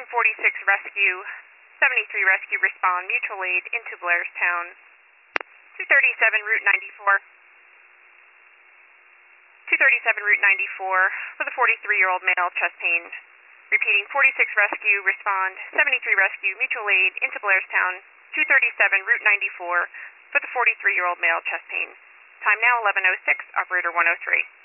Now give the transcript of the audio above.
46 Rescue, 73 Rescue respond, mutual aid into Blairstown. 237 Route 94. 237 Route 94 for the 43-year-old male, chest pain. Repeating, 46 Rescue respond, 73 Rescue, mutual aid into Blairstown. 237 Route 94 for the 43-year-old male, chest pain. Time now 11:06, operator 103.